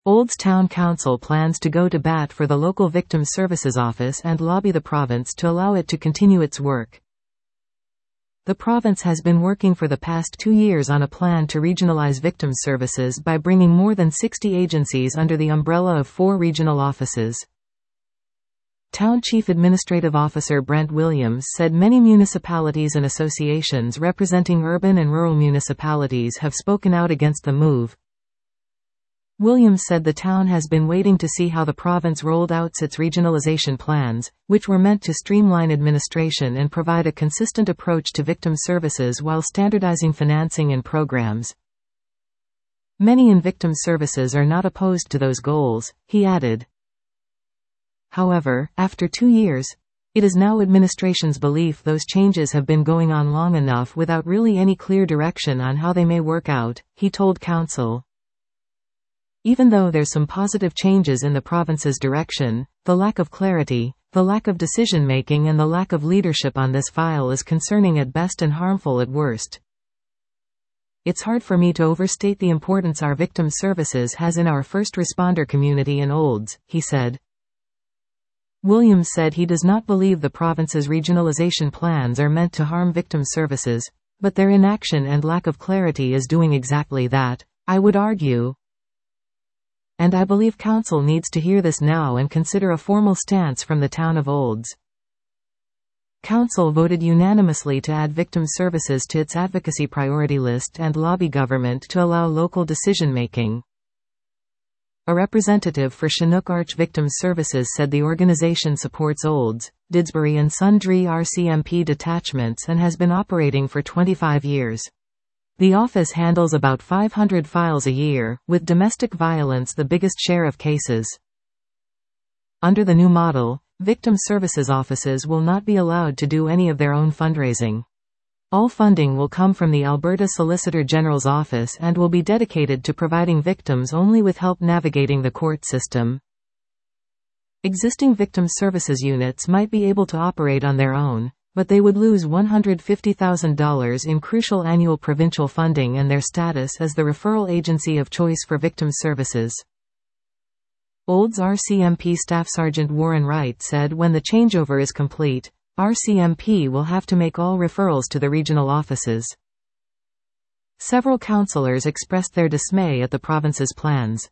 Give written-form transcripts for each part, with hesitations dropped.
Olds Town Council plans to go to bat for the local Victim Services Office and lobby the province to allow it to continue its work. The province has been working for the past 2 years on a plan to regionalize victim services by bringing more than 60 agencies under the umbrella of 4 regional offices. Town Chief Administrative Officer Brent Williams said many municipalities and associations representing urban and rural municipalities have spoken out against the move. Williams said the town has been waiting to see how the province rolled out its regionalization plans, which were meant to streamline administration and provide a consistent approach to victim services while standardizing financing and programs. Many in victim services are not opposed to those goals, he added. However, after 2 years, it is now administration's belief those changes have been going on long enough without really any clear direction on how they may work out, he told Council. Even though there's some positive changes in the province's direction, the lack of clarity, the lack of decision-making and the lack of leadership on this file is concerning at best and harmful at worst. It's hard for me to overstate the importance our victim services has in our first responder community in Olds, he said. Williams said he does not believe the province's regionalization plans are meant to harm victim services, but their inaction and lack of clarity is doing exactly that, I would argue. And I believe Council needs to hear this now and consider a formal stance from the town of Olds. Council voted unanimously to add victim services to its advocacy priority list and lobby government to allow local decision-making. A representative for Chinook Arch Victim Services said the organization supports Olds, Didsbury and sundry RCMP detachments and has been operating for 25 years. The office handles about 500 files a year, with domestic violence the biggest share of cases. Under the new model, victim services offices will not be allowed to do any of their own fundraising. All funding will come from the Alberta Solicitor General's office and will be dedicated to providing victims only with help navigating the court system. Existing victim services units might be able to operate on their own, but they would lose $150,000 in crucial annual provincial funding and their status as the referral agency of choice for victim services. Olds RCMP Staff Sergeant Warren Wright said when the changeover is complete, RCMP will have to make all referrals to the regional offices. Several councillors expressed their dismay at the province's plans.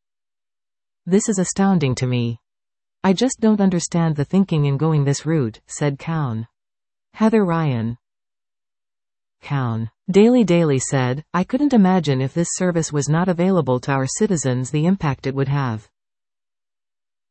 This is astounding to me. I just don't understand the thinking in going this route, said Cowan. Heather Ryan. Cowan. Daily said, I couldn't imagine if this service was not available to our citizens the impact it would have.